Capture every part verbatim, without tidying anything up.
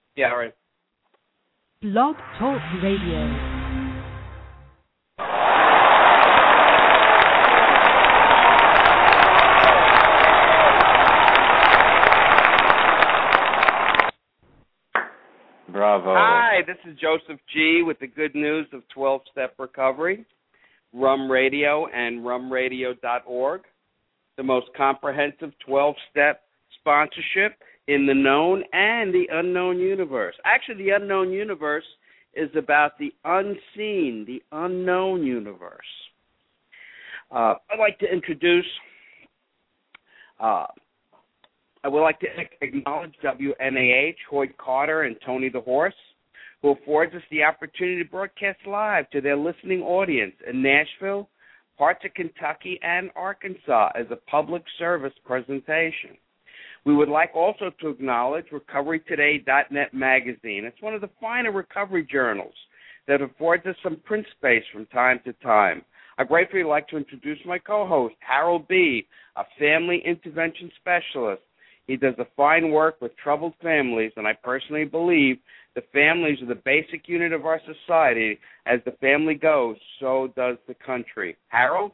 Yeah, all right. Blog Talk Radio. Bravo. Hi, this is Joseph G. with the good news of twelve-Step Recovery, Rum Radio, and rum radio dot org, the most comprehensive twelve-step sponsorship in the known and the unknown universe. Actually, the unknown universe is about the unseen, the unknown universe. Uh, I'd like to introduce... Uh, I would like to acknowledge W N A H, Hoyt Carter, and Tony the Horse, who affords us the opportunity to broadcast live to their listening audience in Nashville, parts of Kentucky, and Arkansas as a public service presentation. We would like also to acknowledge recovery today dot net magazine. It's one of the finer recovery journals that affords us some print space from time to time. I'd gratefully like to introduce my co-host, Harold B., a family intervention specialist. He does the fine work with troubled families, and I personally believe the families are the basic unit of our society. As the family goes, so does the country. Harold?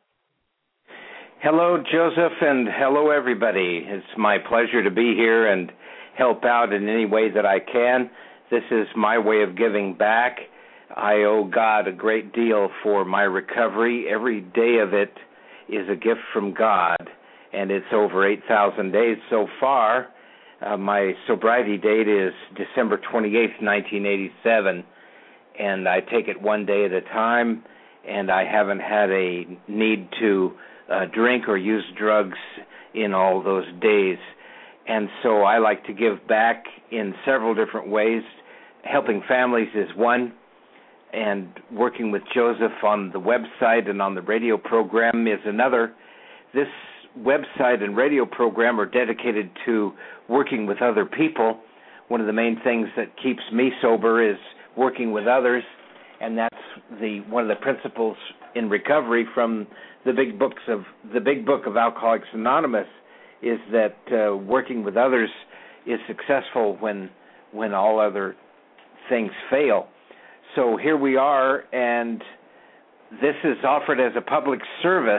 Hello, Joseph, and hello, everybody. It's my pleasure to be here and help out in any way that I can. This is my way of giving back. I owe God a great deal for my recovery. Every day of it is a gift from God. And it's over eight thousand days so far. Uh, my sobriety date is December twenty-eighth, nineteen eighty-seven, and I take it one day at a time, and I haven't had a need to uh, drink or use drugs in all those days. And so I like to give back in several different ways. Helping families is one, and working with Joseph on the website and on the radio program is another. This website and radio program are dedicated to working with other people. One of the main things that keeps me sober is working with others, and that's the one of the principles in recovery from the big books of the big book of Alcoholics Anonymous is that uh, working with others is successful when when all other things fail. So here we are, and this is offered as a public service.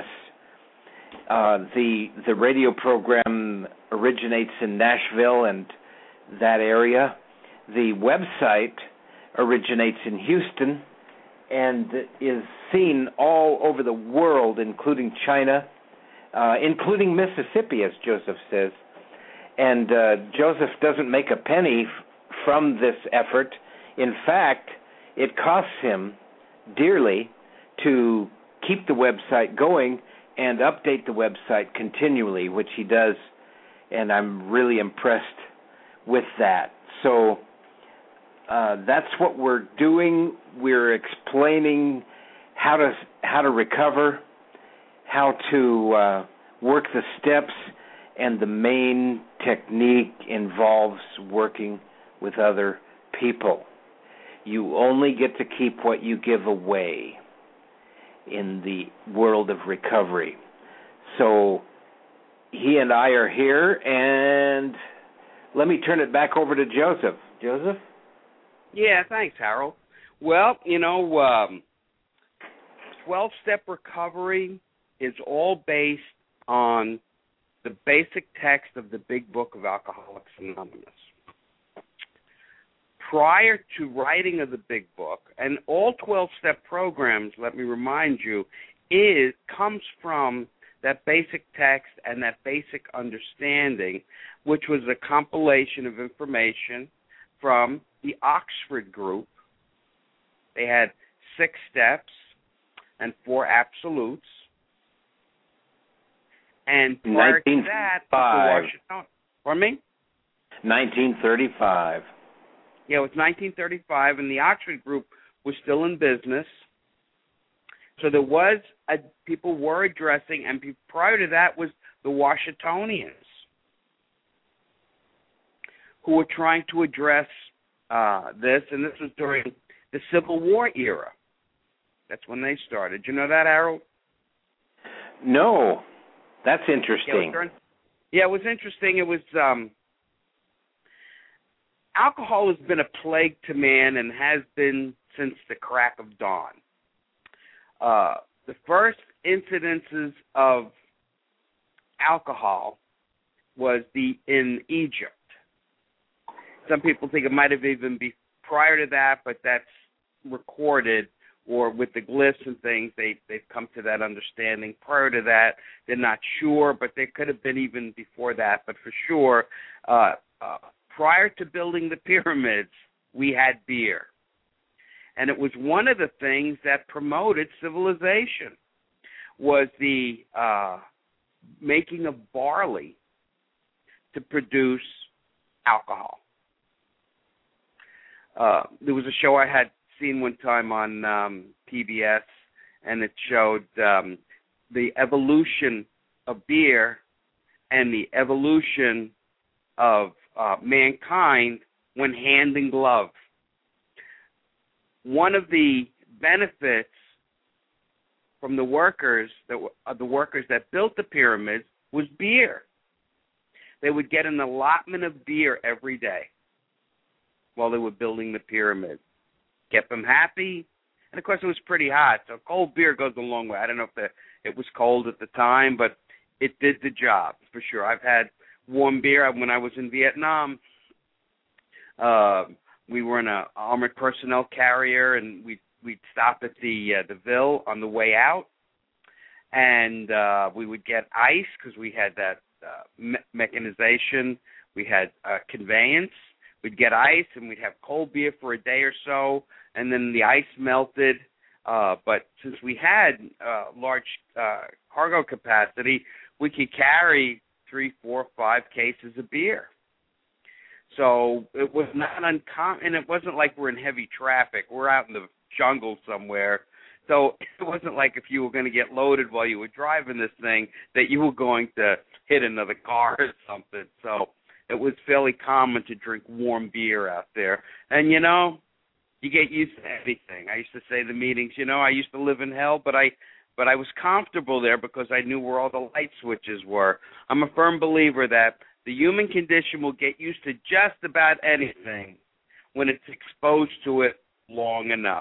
Uh, the the radio program originates in Nashville and that area. The website originates in Houston and is seen all over the world, including China, uh, including Mississippi, as Joseph says. And uh, Joseph doesn't make a penny f- from this effort. In fact, it costs him dearly to keep the website going and update the website continually, which he does, and I'm really impressed with that. So uh, that's what we're doing. We're explaining how to how to recover, how to uh, work the steps, and the main technique involves working with other people. You only get to keep what you give away in the world of recovery. So he and I are here, and let me turn it back over to Joseph. Joseph? Yeah, thanks, Harold. Well, you know, um, twelve-step recovery is all based on the basic text of the Big Book of Alcoholics Anonymous. Prior to writing of the Big Book, and all twelve-step programs, let me remind you, is comes from that basic text and that basic understanding, which was a compilation of information from the Oxford group. They had six steps and four absolutes. And prior to that, the Washington, pardon me? nineteen thirty-five. Yeah, it was nineteen thirty-five, and the Oxford group was still in business. So there was, a, people were addressing, and prior to that was the Washingtonians, who were trying to address uh, this, and this was during the Civil War era. That's when they started. You know that, Harold? No. That's interesting. Yeah, it was, during, yeah, it was interesting. It was... Um, alcohol has been a plague to man and has been since the crack of dawn. Uh, the first incidences of alcohol was the in Egypt. Some people think it might have even been prior to that, but that's recorded, or with the glyphs and things, they, they've come to that understanding. Prior to that, they're not sure, but they could have been even before that. But for sure, uh, uh, prior to building the pyramids, we had beer. And it was one of the things that promoted civilization, was the uh, making of barley to produce alcohol. Uh, there was a show I had seen one time on um, P B S, and it showed um, the evolution of beer and the evolution of uh, mankind when hand in glove. One of the benefits from the workers that uh, the workers that built the pyramids was beer. They would get an allotment of beer every day while they were building the pyramids. Kept them happy, and of course it was pretty hot, so cold beer goes a long way. I don't know if the, it was cold at the time, but it did the job for sure. I've had warm beer when I was in Vietnam. Uh, we were in an armored personnel carrier, and we'd, we'd stop at the uh, the Ville on the way out, and uh, we would get ice because we had that uh, me- mechanization. We had uh, conveyance. We'd get ice, and we'd have cold beer for a day or so, and then the ice melted. Uh, but since we had uh, large uh, cargo capacity, we could carry three, four, five cases of beer. So it was not uncommon, and it wasn't like we're in heavy traffic. We're out in the jungle somewhere. So it wasn't like if you were going to get loaded while you were driving this thing that you were going to hit another car or something. So it was fairly common to drink warm beer out there. And, you know, you get used to everything. I used to say to the meetings, you know, I used to live in hell, but I but I was comfortable there because I knew where all the light switches were. I'm a firm believer that the human condition will get used to just about anything when it's exposed to it long enough.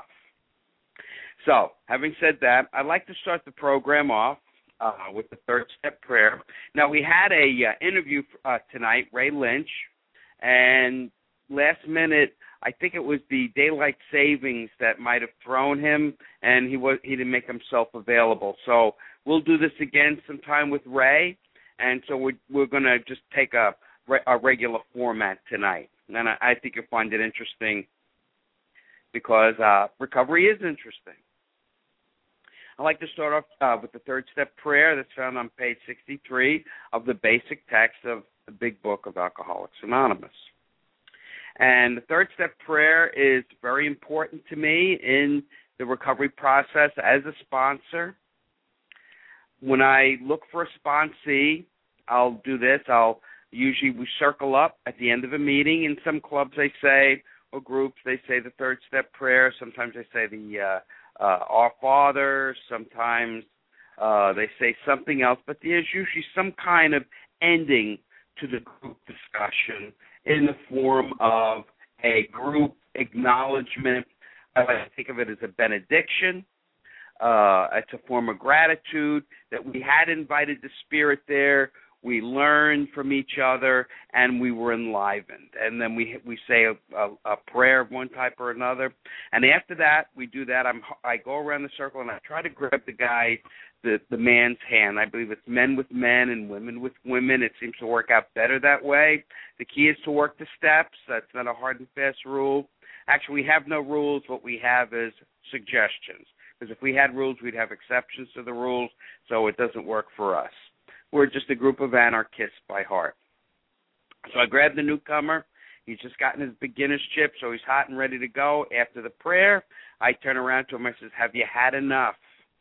So, having said that, I'd like to start the program off Uh, with the third step prayer. Now, we had a uh, interview uh, tonight, Ray Lynch, and last minute, I think it was the daylight savings that might have thrown him, and he was he didn't make himself available. So we'll do this again sometime with Ray, and so we're, we're going to just take a, a regular format tonight. And I, I think you'll find it interesting because uh, recovery is interesting. I'd like to start off uh, with the third step prayer that's found on page sixty-three of the basic text of the Big Book of Alcoholics Anonymous. And the third step prayer is very important to me in the recovery process as a sponsor. When I look for a sponsee, I'll do this. I'll usually we circle up at the end of a meeting. In some clubs they say, or groups, they say the third step prayer. Sometimes they say the uh, Uh, Our Father, sometimes uh, they say something else, but there's usually some kind of ending to the group discussion in the form of a group acknowledgement. I like to think of it as a benediction. Uh, it's a form of gratitude that we had invited the Spirit there. We learned from each other, and we were enlivened. And then we we say a, a, a prayer of one type or another. And after that, we do that. I'm, I go around the circle, and I try to grab the guy, the, the man's hand. I believe it's men with men and women with women. It seems to work out better that way. The key is to work the steps. That's not a hard and fast rule. Actually, we have no rules. What we have is suggestions. Because if we had rules, we'd have exceptions to the rules, so it doesn't work for us. We're just a group of anarchists by heart. So I grabbed the newcomer. He's just gotten his beginner's chip, so he's hot and ready to go. After the prayer, I turn around to him. I says, have you had enough?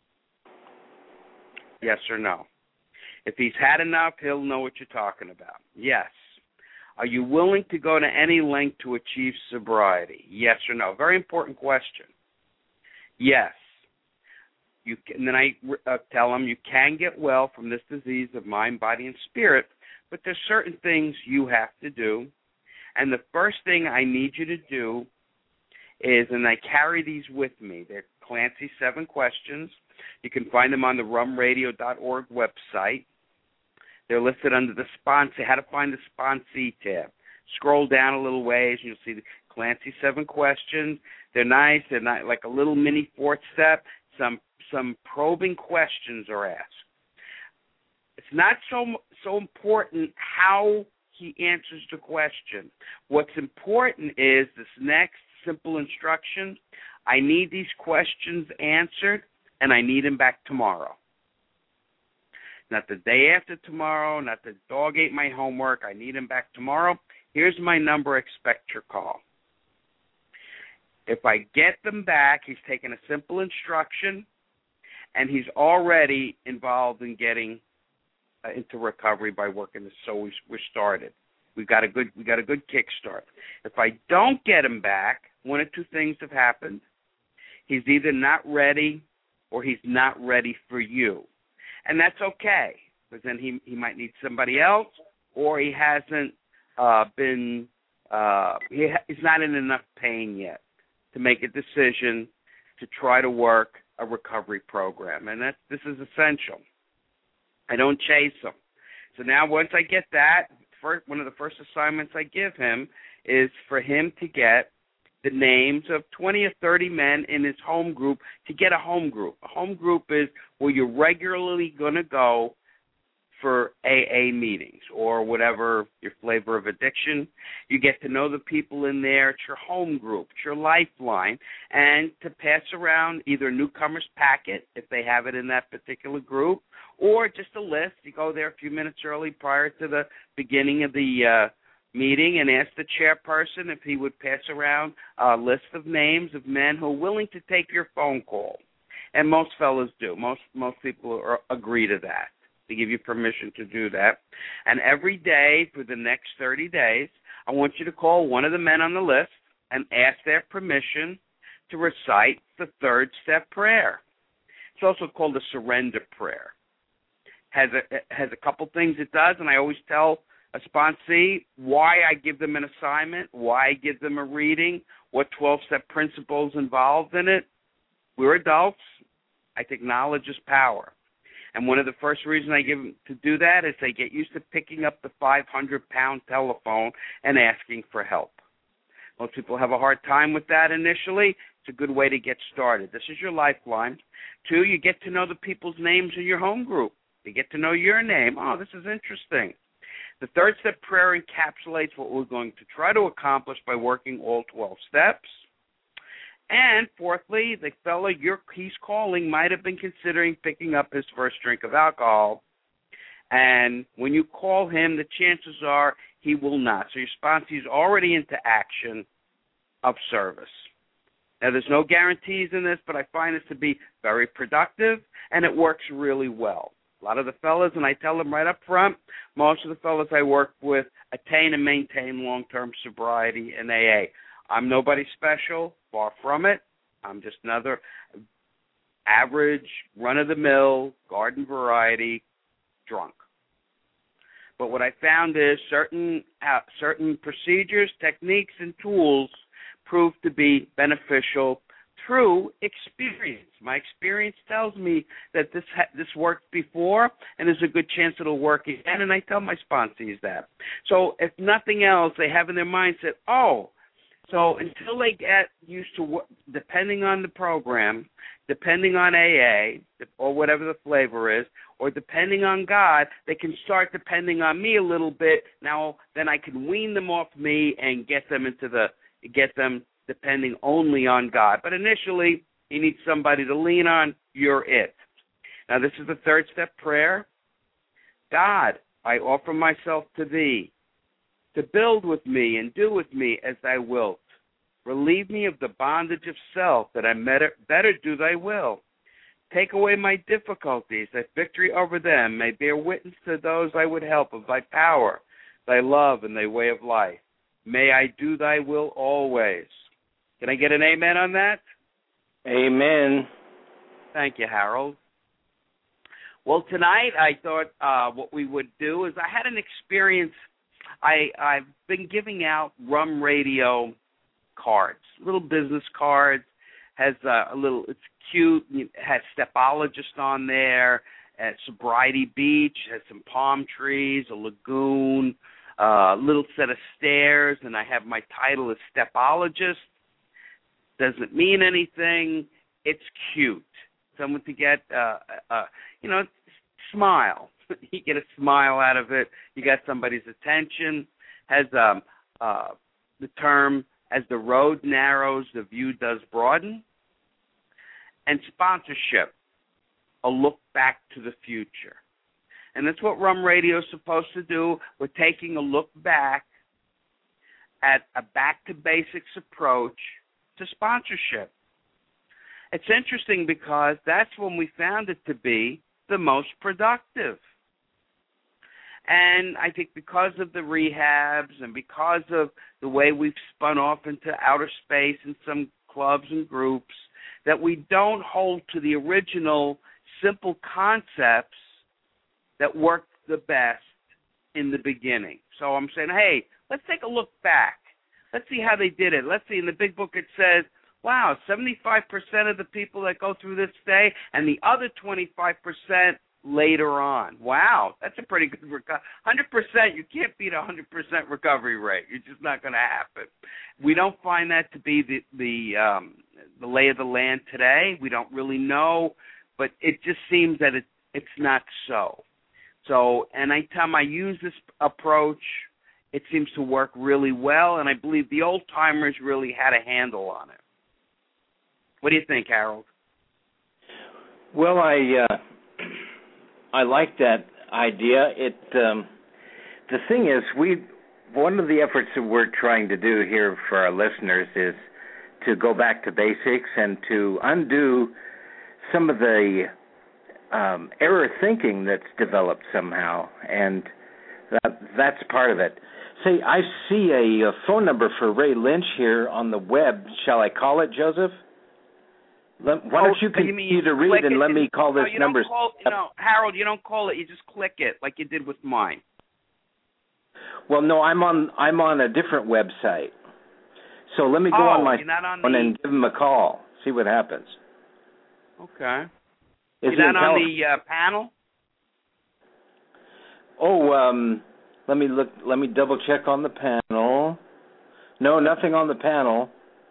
Yes or no? If he's had enough, he'll know what you're talking about. Yes. Are you willing to go to any length to achieve sobriety? Yes or no? Very important question. Yes. You can, and then I uh, tell them you can get well from this disease of mind, body, and spirit, but there's certain things you have to do, And the first thing I need you to do is, and I carry these with me, they're Clancy seven questions. You can find them on the rum radio dot org website. They're listed under the sponsor, how to find the sponsee tab. Scroll down a little ways, and you'll see the Clancy seven questions. They're nice. They're not like a little mini fourth step. Some some probing questions are asked. It's not so so important how he answers the question. What's important is this next simple instruction. I need these questions answered, and I need them back tomorrow. Not the day after tomorrow, not the dog ate my homework. I need them back tomorrow. Here's my number. Expect your call. If I get them back, he's taken a simple instruction, and he's already involved in getting uh, into recovery by working this. So we, we're started. We got a good we got a good kickstart. If I don't get him back, one of two things have happened. He's either not ready or he's not ready for you. And that's okay, because then he he might need somebody else, or he hasn't uh, been, uh, he ha- he's not in enough pain yet to make a decision to try to work a recovery program. And that this is essential. I don't chase him. So now once I get that, first, one of the first assignments I give him is for him to get the names of twenty or thirty men in his home group to get a home group. A home group is where you're regularly going to go for A A meetings or whatever your flavor of addiction. You get to know the people in there. It's your home group. It's your lifeline. And to pass around either a newcomer's packet, if they have it in that particular group, or just a list. You go there a few minutes early prior to the beginning of the uh, meeting and ask the chairperson if he would pass around a list of names of men who are willing to take your phone call. And most fellas do. Most most people are, agree to that. They give you permission to do that. And every day for the next thirty days, I want you to call one of the men on the list and ask their permission to recite the third step prayer. It's also called a surrender prayer. Has a, has a couple things it does, and I always tell a sponsee why I give them an assignment, why I give them a reading, what twelve-step principles involved in it. We're adults. I think knowledge is power. And one of the first reasons I give them to do that is they get used to picking up the five hundred pound telephone and asking for help. Most people have a hard time with that initially. It's a good way to get started. This is your lifeline. Two, you get to know the people's names in your home group. You get to know your name. Oh, this is interesting. The third step prayer encapsulates what we're going to try to accomplish by working all twelve steps. And fourthly, the fellow you're, he's calling might have been considering picking up his first drink of alcohol. And when you call him, the chances are he will not. So your sponsee is already into action of service. Now, there's no guarantees in this, but I find this to be very productive, and it works really well. A lot of the fellas, and I tell them right up front, most of the fellas I work with attain and maintain long-term sobriety in A A. I'm nobody special, far from it. I'm just another average, run-of-the-mill, garden variety drunk. But what I found is certain uh, certain procedures, techniques, and tools prove to be beneficial through experience. My experience tells me that this ha- this worked before, and there's a good chance it'll work again, and I tell my sponsees that. So if nothing else, they have in their mindset, oh, so until they get used to, what, depending on the program, depending on A A, or whatever the flavor is, or depending on God, they can start depending on me a little bit. Now, then I can wean them off me and get them into the, get them depending only on God. But initially, you need somebody to lean on. You're it. Now, this is the third step prayer. God, I offer myself to thee, to build with me and do with me as thou wilt. Relieve me of the bondage of self, that I better do thy will. Take away my difficulties, that victory over them may bear witness to those I would help of thy power, thy love, and thy way of life. May I do thy will always. Can I get an amen on that? Amen. Thank you, Harold. Well, tonight I thought uh, what we would do is I had an experience I, I've been giving out Rum Radio cards, little business cards. Has uh, a little, it's cute. It has Stepologist on there. At Sobriety Beach, has some palm trees, a lagoon, a uh, little set of stairs, and I have my title as Stepologist. Doesn't mean anything. It's cute. Someone to get, uh, uh, you know, smile. You get a smile out of it. You got somebody's attention. Has um, uh, the term, as the road narrows, the view does broaden. And sponsorship, a look back to the future. And that's what Rum Radio is supposed to do. We're taking a look back at a back-to-basics approach to sponsorship. It's interesting because that's when we found it to be the most productive. And I think because of the rehabs and because of the way we've spun off into outer space in some clubs and groups, that we don't hold to the original simple concepts that worked the best in the beginning. So I'm saying, hey, let's take a look back. Let's see how they did it. Let's see. In the big book it says, wow, seventy-five percent of the people that go through this stay and the other twenty-five percent later on. Wow, that's a pretty good recovery. one hundred percent, you can't beat a one hundred percent recovery rate. It's just not going to happen. We don't find that to be the the, um, the lay of the land today. We don't really know, but it just seems that it, it's not so. So, and anytime I use this approach, it seems to work really well, and I believe the old-timers really had a handle on it. What do you think, Harold? Well, I uh, I like that idea. It um, the thing is, we one of the efforts that we're trying to do here for our listeners is to go back to basics and to undo some of the um, error thinking that's developed somehow, and that that's part of it. Say, I see a, a phone number for Ray Lynch here on the web. Shall I call it, Joseph? Let, why don't you continue to read and let me call this no, number? Call, no, Harold, you don't call it. You just click it like you did with mine. Well, no, I'm on I'm on a different website. So let me go oh, on my on phone the... and give him a call. See what happens. Okay. Is you're not on tele- the uh, panel? Oh, um, let me look. Let me double check on the panel. No, nothing on the panel.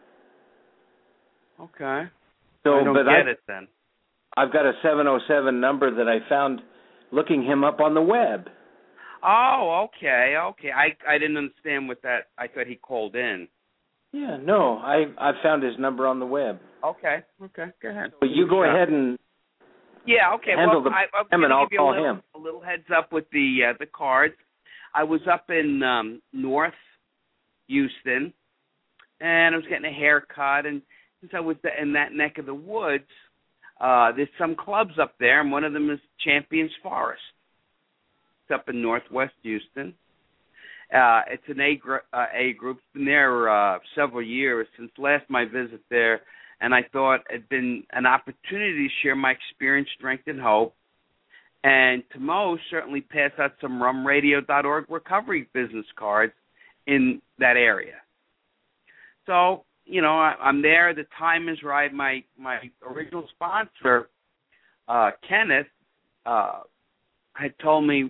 Okay. So, I don't but get I, it then. I've got a seven oh seven number that I found looking him up on the web. Oh, okay, okay. I I didn't understand what that. I thought he called in. Yeah, no, I I found his number on the web. Okay, okay, go ahead. So you go ahead and yeah, okay. handle Well, the I, I was him and I'll give you call a little, him. A little heads up with the uh, the cards. I was up in um, North Houston, and I was getting a haircut, and since I was in that neck of the woods, uh, there's some clubs up there, and one of them is Champions Forest. It's up in Northwest Houston. Uh, it's an A, gr- uh, A group. It's been there uh, several years since last my visit there, and I thought it'd been an opportunity to share my experience, strength, and hope, and to most certainly pass out some rum radio dot org recovery business cards in that area. So, you know, I, I'm there. The time is right. My my original sponsor, uh, Kenneth, uh, had told me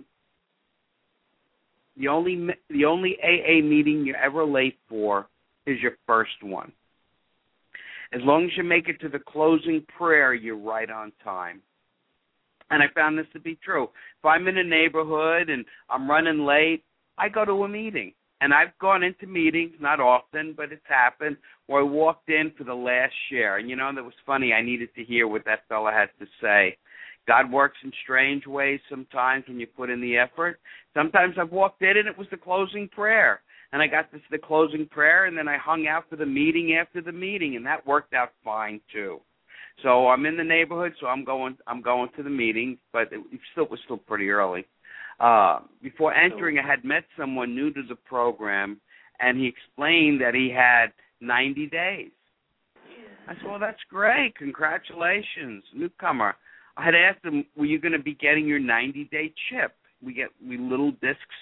the only the only A A meeting you're ever late for is your first one. As long as you make it to the closing prayer, you're right on time. And I found this to be true. If I'm in a neighborhood and I'm running late, I go to a meeting. And I've gone into meetings, not often, but it's happened, where I walked in for the last share. And, you know, that was funny. I needed to hear what that fella had to say. God works in strange ways sometimes when you put in the effort. Sometimes I've walked in and it was the closing prayer. And I got this the closing prayer, and then I hung out for the meeting after the meeting, and that worked out fine, too. So I'm in the neighborhood, so I'm going I'm going to the meeting, but it still was still pretty early. Uh, before entering, I had met someone new to the program, and he explained that he had ninety days. I said, well, that's great. Congratulations, newcomer. I had asked him, were you going to be getting your ninety-day chip? We get we little discs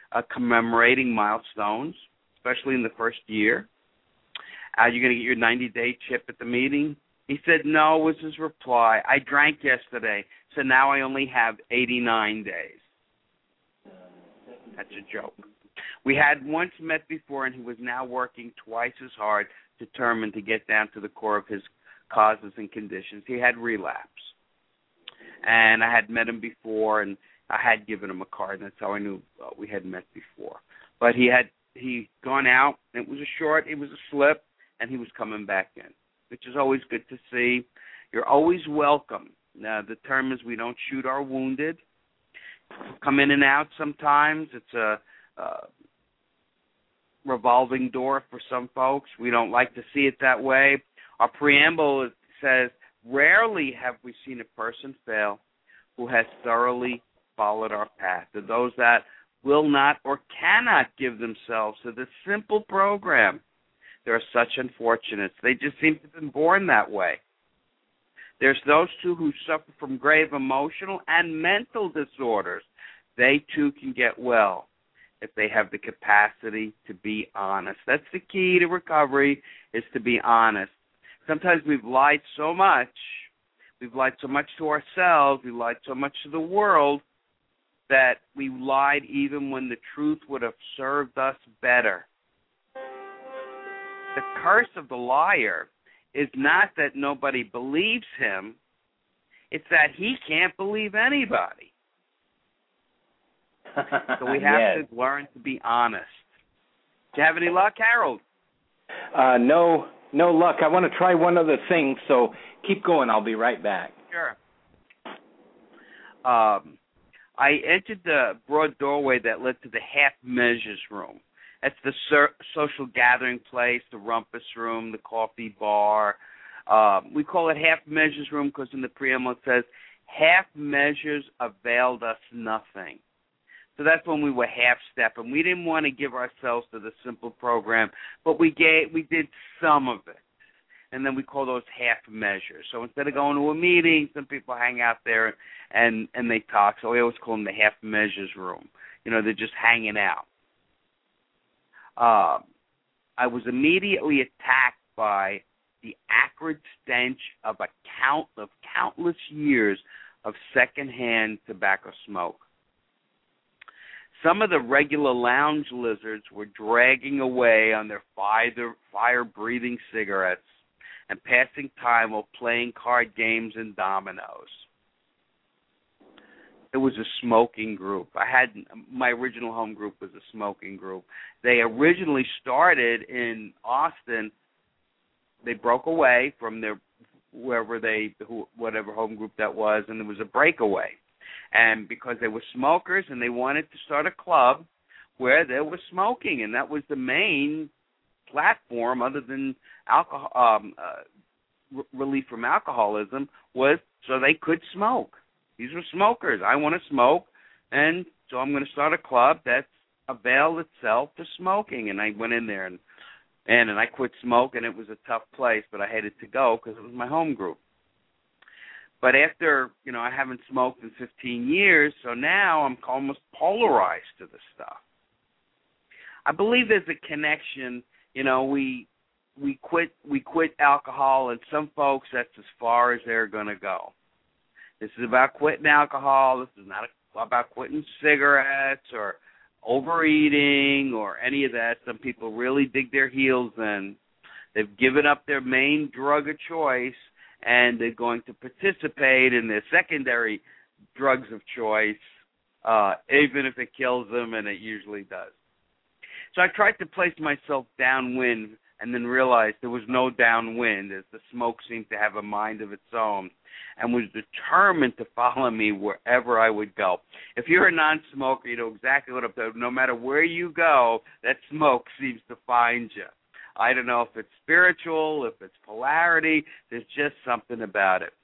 uh, commemorating milestones, especially in the first year. Uh, you're going to get your ninety-day chip at the meeting. He said, no, was his reply. I drank yesterday, so now I only have eighty-nine days. That's a joke. We had once met before, and he was now working twice as hard, determined to get down to the core of his causes and conditions. He had relapse. And I had met him before, and I had given him a card, and that's how I knew uh, we had met before. But he had he gone out. It was a short, it was a slip, and he was coming back in, which is always good to see. You're always welcome. Uh, the term is we don't shoot our wounded. Come in and out sometimes. It's a uh, revolving door for some folks. We don't like to see it that way. Our preamble says, rarely have we seen a person fail who has thoroughly followed our path. To those that will not or cannot give themselves to this simple program, there are such unfortunates. They just seem to have been born that way. There's those, too, who suffer from grave emotional and mental disorders. They, too, can get well if they have the capacity to be honest. That's the key to recovery, is to be honest. Sometimes we've lied so much, we've lied so much to ourselves, we've lied so much to the world, that we lied even when the truth would have served us better. The curse of the liar is not that nobody believes him, it's that he can't believe anybody. So we have yes. to learn to be honest. Do you have any luck, Harold? Uh, no, no luck. I want to try one other thing, so keep going. I'll be right back. Sure. Um, I entered the broad doorway that led to the Half Measures room. That's the ser- social gathering place, the rumpus room, the coffee bar. Uh, we call it Half Measures room because in the preamble it says, half measures availed us nothing. So that's when we were half-stepping. We didn't want to give ourselves to the simple program, but we gave, we did some of it. And then we call those half measures. So instead of going to a meeting, some people hang out there and, and they talk. So we always call them the Half Measures room. You know, they're just hanging out. Uh, I was immediately attacked by the acrid stench of a count of countless years of secondhand tobacco smoke. Some of the regular lounge lizards were dragging away on their fire, fire-breathing cigarettes and passing time while playing card games and dominoes. It was a smoking group. I had my original home group was a smoking group. They originally started in Austin. They broke away from their wherever they whatever home group that was, and there was a breakaway. And because they were smokers and they wanted to start a club where there was smoking, and that was the main platform other than alcohol um, uh, r- relief from alcoholism, was so they could smoke. These were smokers. I want to smoke, and so I'm going to start a club that's availed itself to smoking. And I went in there, and and, and I quit smoking. It was a tough place, but I hated to go because it was my home group. But after, you know, I haven't smoked in fifteen years, so now I'm almost polarized to the stuff. I believe there's a connection. You know, we we quit we quit alcohol, and some folks, that's as far as they're going to go. This is about quitting alcohol. This is not about quitting cigarettes or overeating or any of that. Some people really dig their heels in. They've given up their main drug of choice, and they're going to participate in their secondary drugs of choice, uh, even if it kills them, and it usually does. So I tried to place myself downwind and then realized there was no downwind, as the smoke seemed to have a mind of its own and was determined to follow me wherever I would go. If you're a non-smoker, you know exactly what I'm doing. No matter where you go, that smoke seems to find you. I don't know if it's spiritual, if it's polarity. There's just something about it.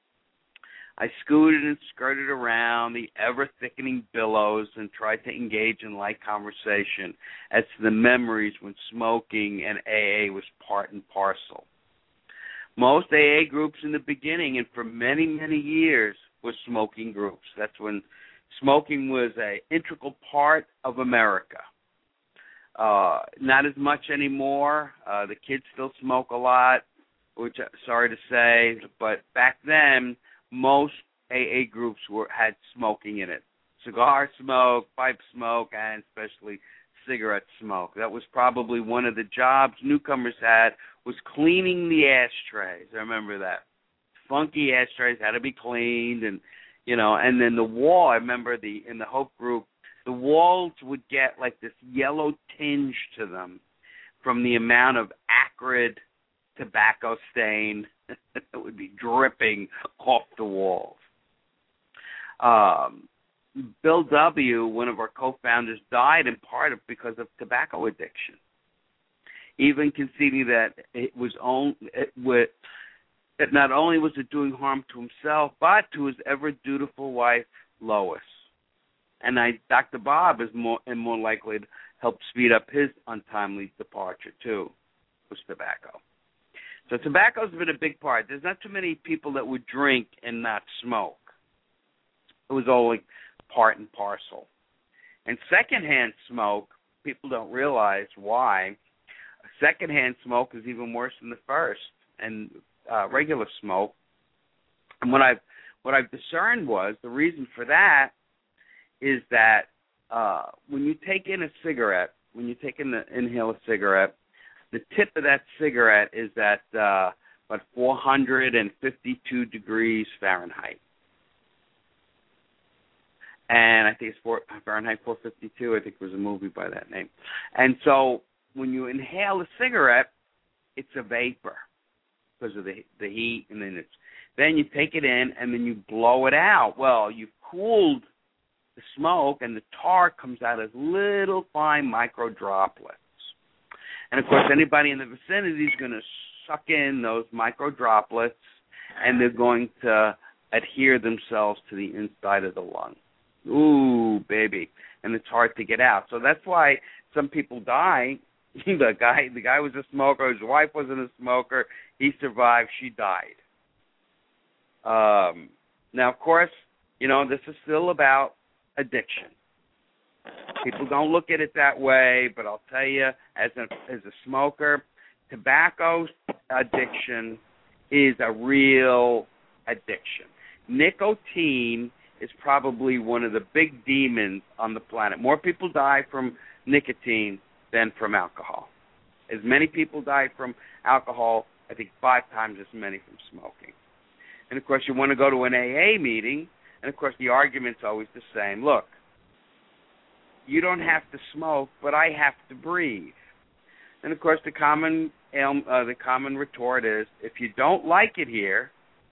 I scooted and skirted around the ever-thickening billows and tried to engage in light conversation as to the memories when smoking and A A was part and parcel. Most A A groups in the beginning and for many, many years were smoking groups. That's when smoking was an integral part of America. Uh, not as much anymore. Uh, the kids still smoke a lot, which, sorry to say, but back then, most A A groups were had smoking in it. Cigar smoke, pipe smoke, and especially cigarette smoke. That was probably one of the jobs newcomers had, was cleaning the ashtrays. I remember that. Funky ashtrays had to be cleaned, and, you know, and then the wall, I remember the in the Hope group, the walls would get like this yellow tinge to them from the amount of acrid tobacco stain that would be dripping off the walls. Um, Bill W., one of our co-founders, died in part of, because of tobacco addiction, even conceding that it was on, it would, that not only was it doing harm to himself, but to his ever-dutiful wife, Lois. And I, Doctor Bob is more and more likely to help speed up his untimely departure, too, was tobacco. So tobacco's been a big part. There's not too many people that would drink and not smoke. It was all like part and parcel. And secondhand smoke, people don't realize why. Secondhand smoke is even worse than the first, and uh, regular smoke. And what I've what I've discerned was the reason for that is that uh, when you take in a cigarette, when you take in the inhale a cigarette, the tip of that cigarette is at uh, about four hundred fifty-two degrees Fahrenheit. And I think it's four, Fahrenheit four fifty-two. I think there was a movie by that name. And so when you inhale a cigarette, it's a vapor because of the the heat, and then it's then you take it in and then you blow it out. Well, you've cooled the smoke, and the tar comes out as little fine micro droplets. And, of course, anybody in the vicinity is going to suck in those micro droplets, and they're going to adhere themselves to the inside of the lung. Ooh, baby. And it's hard to get out. So that's why some people die. the guy the guy was a smoker. His wife wasn't a smoker. He survived. She died. Um, now, of course, you know, this is still about addiction. People don't look at it that way, but I'll tell you, as a, as a smoker, tobacco addiction is a real addiction. Nicotine is probably one of the big demons on the planet. More people die from nicotine than from alcohol. As many people die from alcohol, I think five times as many from smoking. And, of course, you want to go to an A A meeting, and, of course, the argument's always the same. Look, you don't have to smoke, but I have to breathe. And, of course, the common uh, the common retort is, if you don't like it here,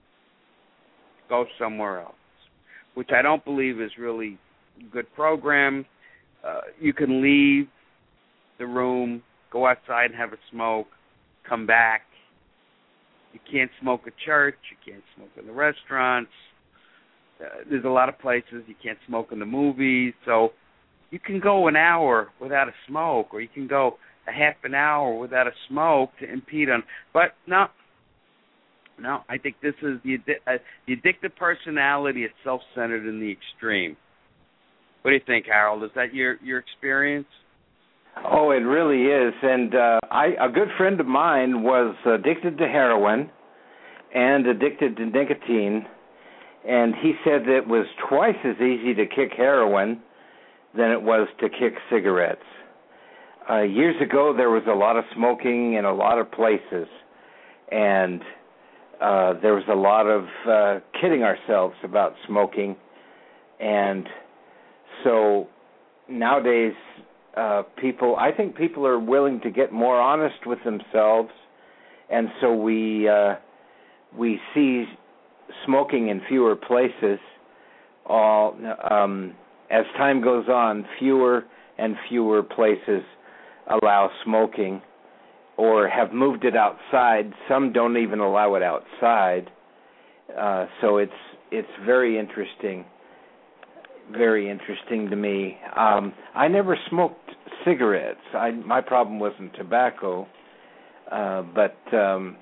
go somewhere else, which I don't believe is really a good program. Uh, you can leave the room, go outside and have a smoke, come back. You can't smoke at church. You can't smoke in the restaurants. Uh, there's a lot of places you can't smoke in the movies. So you can go an hour without a smoke, or you can go a half an hour without a smoke to impede on. But no, no, I think this is the, uh, the addictive personality is self-centered in the extreme. What do you think, Harold? Is that your, your experience? Oh, it really is. And uh, I, a good friend of mine was addicted to heroin and addicted to nicotine, and he said that it was twice as easy to kick heroin than it was to kick cigarettes. Uh, years ago, there was a lot of smoking in a lot of places, and uh, there was a lot of uh, kidding ourselves about smoking. And so nowadays, uh, people, I think people are willing to get more honest with themselves, and so we uh, we see smoking in fewer places. All um, as time goes on, fewer and fewer places allow smoking or have moved it outside. Some don't even allow it outside. Uh, so it's it's very interesting, very interesting to me. Um, I never smoked cigarettes. I, my problem wasn't tobacco, uh, but um,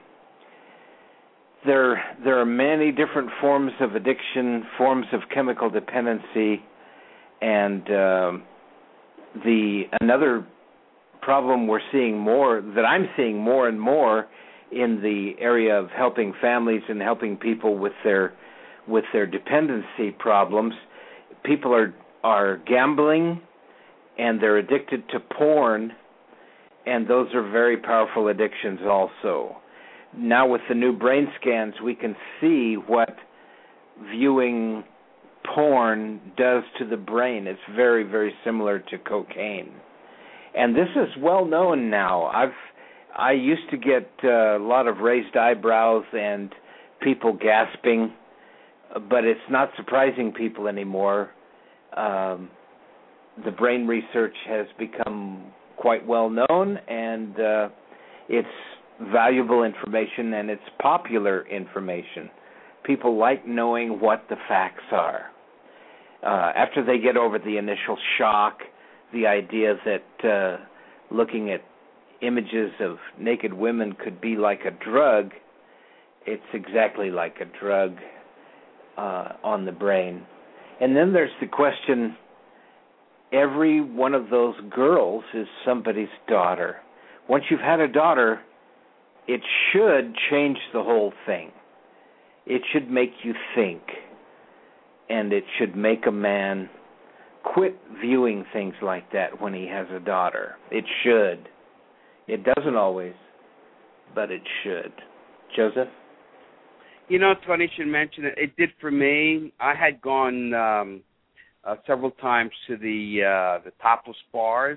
there there are many different forms of addiction, forms of chemical dependency And um, the another problem we're seeing more, that I'm seeing more and more in the area of helping families and helping people with their with their dependency problems, people are are gambling and they're addicted to porn, and those are very powerful addictions also. Now with the new brain scans, we can see what viewing porn does to the brain. It's very, very similar to cocaine. And this is well known now. I've I used to get uh, a lot of raised eyebrows and people gasping, but it's not surprising people anymore. Um, the brain research has become quite well known, and uh, it's valuable information, and it's popular information. People like knowing what the facts are. Uh, after they get over the initial shock, the idea that uh, looking at images of naked women could be like a drug, it's exactly like a drug uh, on the brain. And then there's the question, every one of those girls is somebody's daughter. Once you've had a daughter, it should change the whole thing. It should make you think, and it should make a man quit viewing things like that when he has a daughter. It should. It doesn't always, but it should. Joseph? You know, it's funny you should mention it. It did for me. I had gone um, uh, several times to the uh, the topless bars,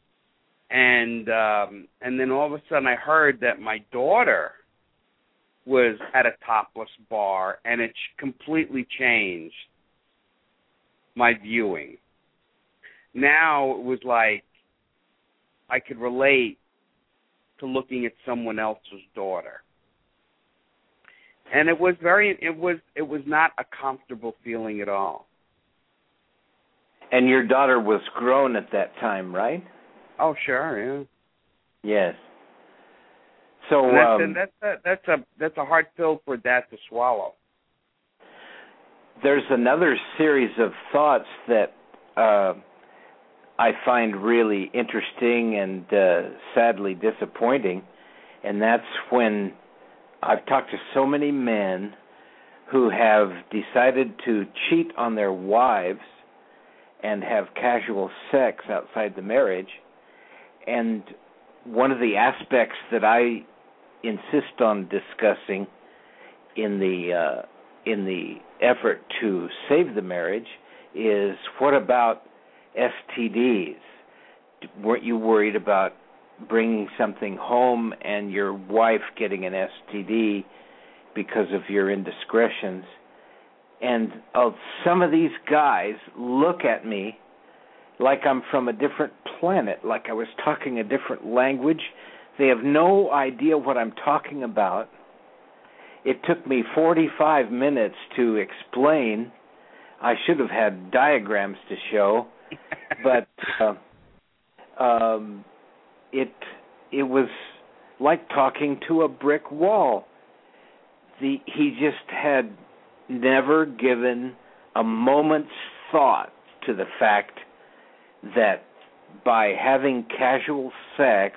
and um, and then all of a sudden I heard that my daughter was at a topless bar, and it completely changed my viewing. Now it was like I could relate to looking at someone else's daughter. And it was very it was it was not a comfortable feeling at all. And your daughter was grown at that time, right? Oh, sure, yeah. Yes. So and that's, um, and that's a, that's a that's a hard pill for dad to swallow. There's another series of thoughts that uh, I find really interesting and uh, sadly disappointing, and that's when I've talked to so many men who have decided to cheat on their wives and have casual sex outside the marriage, and one of the aspects that I insist on discussing in the uh, in the effort to save the marriage is, what about S T Ds? Weren't you worried about bringing something home and your wife getting an S T D because of your indiscretions? And uh, some of these guys look at me like I'm from a different planet, like I was talking a different language. They have no idea what I'm talking about. It took me forty-five minutes to explain. I should have had diagrams to show, but uh, um, it it was like talking to a brick wall. The he just had never given a moment's thought to the fact that by having casual sex,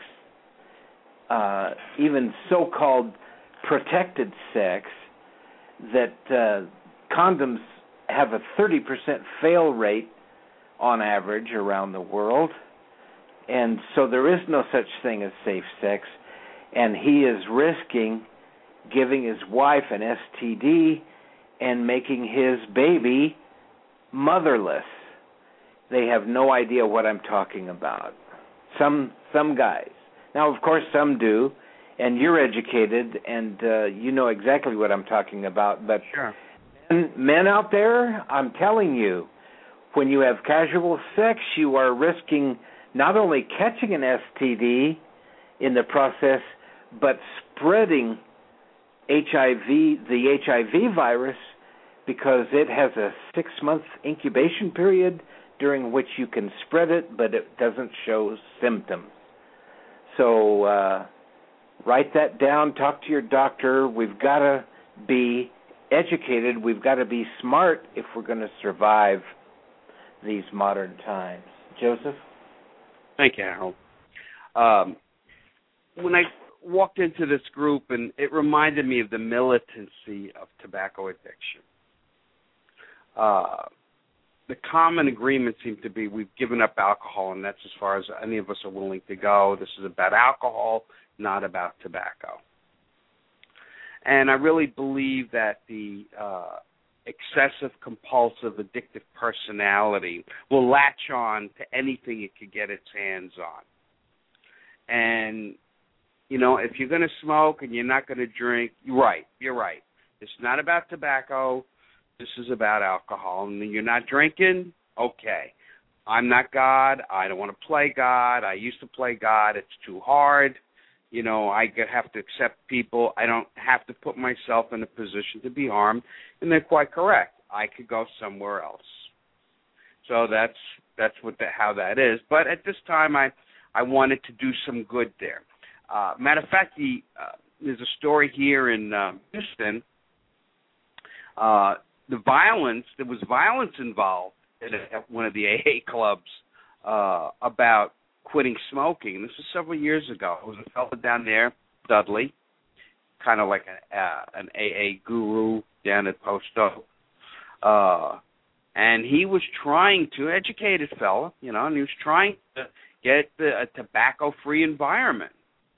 uh, even so-called protected sex, that uh, condoms have a thirty percent fail rate on average around the world, and so there is no such thing as safe sex, and he is risking giving his wife an S T D and making his baby motherless. They have no idea what I'm talking about. Some some guys. Now, of course, some do, and you're educated, and uh, you know exactly what I'm talking about. But sure. men, men out there, I'm telling you, when you have casual sex, you are risking not only catching an S T D in the process, but spreading H I V, the H I V virus, because it has a six-month incubation period during which you can spread it, but it doesn't show symptoms. So uh, write that down, talk to your doctor. We've got to be educated. We've got to be smart if we're going to survive these modern times. Joseph? Thank you, Harold. Um, when I walked into this group, and it reminded me of the militancy of tobacco addiction. Uh, the common agreement seemed to be we've given up alcohol, and that's as far as any of us are willing to go. This is about alcohol, not about tobacco. And I really believe that the uh, excessive, compulsive, addictive personality will latch on to anything it could get its hands on. And, you know, if you're going to smoke and you're not going to drink, you're right, you're right. It's not about tobacco. This is about alcohol. And you're not drinking, okay. I'm not God. I don't want to play God. I used to play God. It's too hard. You know, I have to accept people. I don't have to put myself in a position to be harmed. And they're quite correct. I could go somewhere else. So that's that's what the, how that is. But at this time, I, I wanted to do some good there. Uh, matter of fact, the, uh, there's a story here in uh, Houston. Uh, the violence, there was violence involved at, a, at one of the A A clubs uh, about quitting smoking. This was several years ago. It was a fellow down there, Dudley, kind of like a, uh, an A A guru down at Post Oak. Uh, and he was trying to, educated fellow, you know, and he was trying to get the, a tobacco-free environment.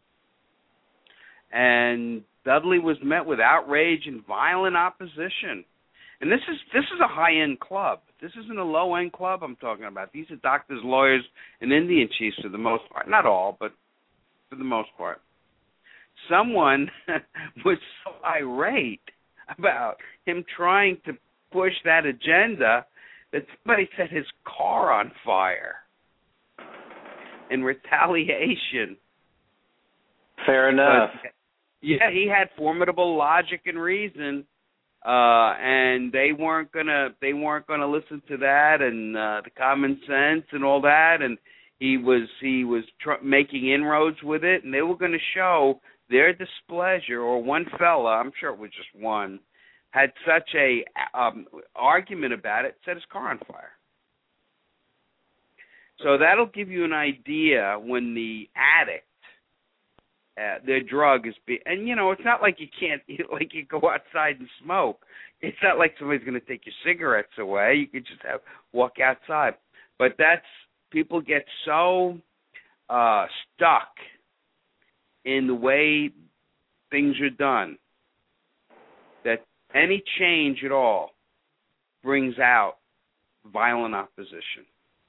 And Dudley was met with outrage and violent opposition. And this is this is a high-end club. This isn't a low-end club I'm talking about. These are doctors, lawyers, and Indian chiefs for the most part. Not all, but for the most part. Someone was so irate about him trying to push that agenda that somebody set his car on fire in retaliation. Fair enough. But, yeah, he had formidable logic and reason. Uh, and they weren't gonna they weren't gonna listen to that and uh, the common sense and all that, and he was he was tr- making inroads with it, and they were going to show their displeasure. Or one fella, I'm sure it was just one, had such a um, argument about it, set his car on fire. So that'll give you an idea when the addict. Uh, their drug is be, and you know, it's not like you can't, like you go outside and smoke. It's not like somebody's going to take your cigarettes away. You could just have walk outside. But that's people get so uh, stuck in the way things are done that any change at all brings out violent opposition.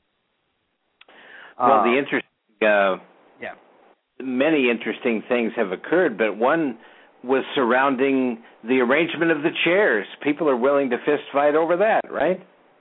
Well, uh, the interesting. Uh... Yeah. Many interesting things have occurred, but one was surrounding the arrangement of the chairs. People are willing to fist fight over that, right?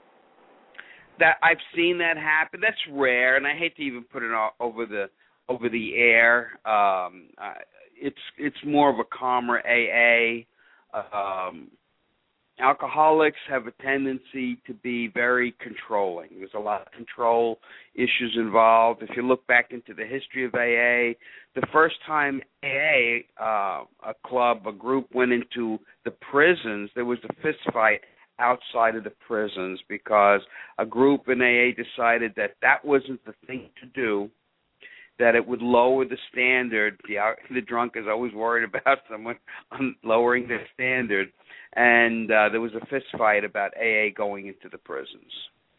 That I've seen that happen. That's rare, and I hate to even put it all over the over the air. Um, uh, it's it's more of a calmer A A. Um, alcoholics have a tendency to be very controlling. There's a lot of control issues involved. If you look back into the history of A A, the first time A A, uh, a club, a group went into the prisons, there was a fist fight outside of the prisons because a group in A A decided that that wasn't the thing to do, that it would lower the standard. The, the drunk is always worried about someone lowering their standard. And uh, there was a fist fight about A A going into the prisons.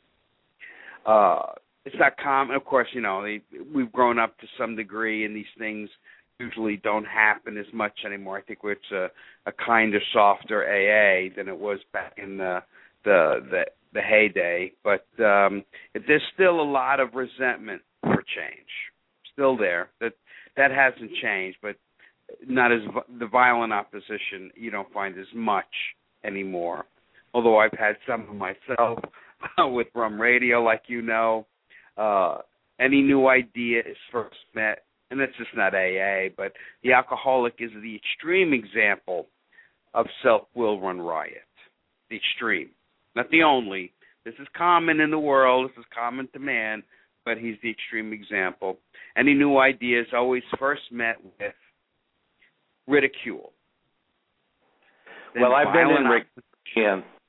Uh, it's not common. Of course, you know, they, we've grown up to some degree, and these things usually don't happen as much anymore. I think it's a, a kinder, softer A A than it was back in the the the, the heyday. But um, there's still a lot of resentment for change. Still there. That that hasn't changed, but not as the violent opposition you don't find as much anymore. Although I've had some of myself with Rum Radio, like you know. Uh, any new idea is first met, and that's just not A A, but the alcoholic is the extreme example of self-will run riot. The extreme. Not the only. This is common in the world. This is common to man, but he's the extreme example. Any new idea is always first met with ridicule. Then well, I've been in op- yeah.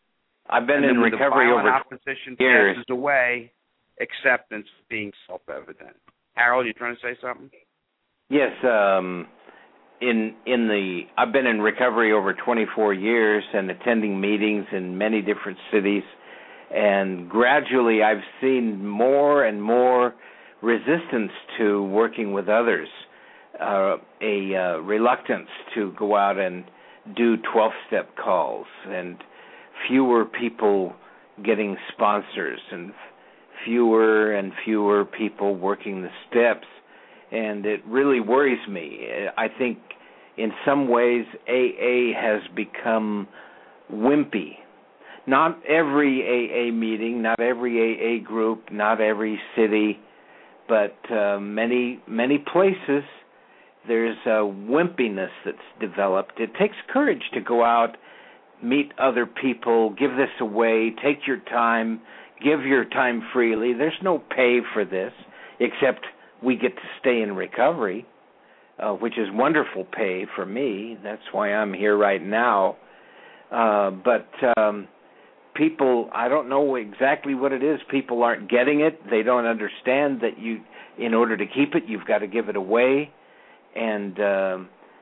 I've been and in then when recovery the over opposition years. passes away, acceptance being self-evident. Harold, you trying to say something? Yes. Um, in in the I've been in recovery over twenty-four years and attending meetings in many different cities, and gradually I've seen more and more resistance to working with others, uh, a uh, reluctance to go out and do twelve-step calls, and fewer people getting sponsors, and fewer and fewer people working the steps, and it really worries me. I think in some ways A A has become wimpy. Not every A A meeting, not every A A group, not every city, but uh, many, many places there's a wimpiness that's developed. It takes courage to go out, meet other people, give this away, take your time, give your time freely. There's no pay for this, except we get to stay in recovery, uh, which is wonderful pay for me. That's why I'm here right now. Uh, but um, people, I don't know exactly what it is. People aren't getting it. They don't understand that you, in order to keep it, you've got to give it away. And uh,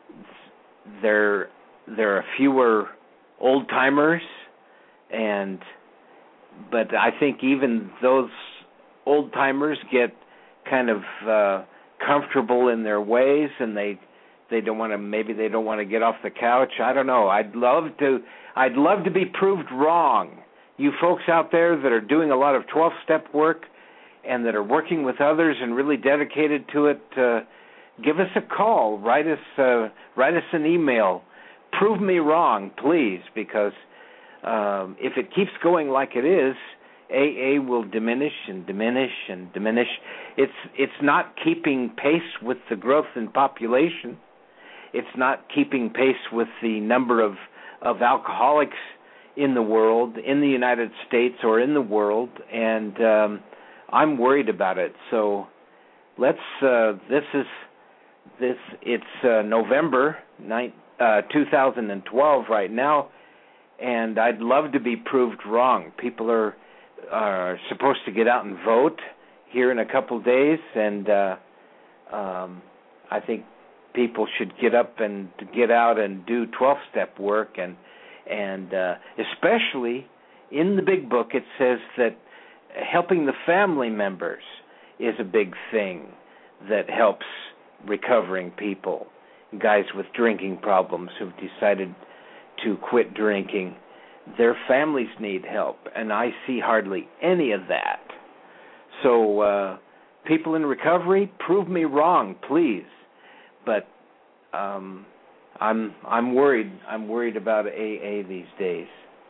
there, there are fewer old timers, and but I think even those old timers get kind of uh, comfortable in their ways, and they they don't want to maybe they don't want to get off the couch. I don't know. I'd love to. I'd love to be proved wrong. You folks out there that are doing a lot of twelve-step work and that are working with others and really dedicated to it. Uh, Give us a call. Write us uh, write us an email. Prove me wrong, please, because um, if it keeps going like it is, A A will diminish and diminish and diminish. It's it's not keeping pace with the growth in population. It's not keeping pace with the number of, of alcoholics in the world, in the United States or in the world, and um, I'm worried about it. So let's. Uh, this is. This it's uh, November ninth, uh, two thousand twelve right now, and I'd love to be proved wrong. People are are supposed to get out and vote here in a couple of days, and uh, um, I think people should get up and get out and do twelve-step work, and and uh, especially in the big book it says that helping the family members is a big thing that helps recovering people, guys with drinking problems who've decided to quit drinking. Their families need help, and I see hardly any of that. So uh, people in recovery, prove me wrong, please. But um, I'm I'm worried. I'm worried about A A these days.